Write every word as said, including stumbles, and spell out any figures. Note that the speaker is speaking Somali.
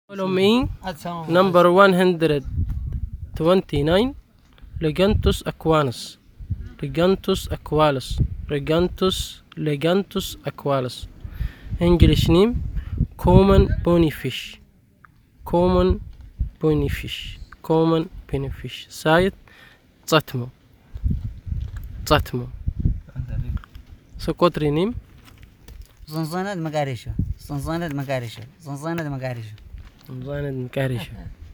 Follow me. Number one hundred twenty-nine. Legantus aquanus. Legantus aqualus. Legantus Legantus aqualus. English name: common bonyfish. Common bonyfish. Common bonyfish. Site: Tsatmo. Tsatmo. Socotri name: زنزانة مقاريشة. زنزانة مقاريشة. زنزانة مقاريشة. زنزانة مقاريشة.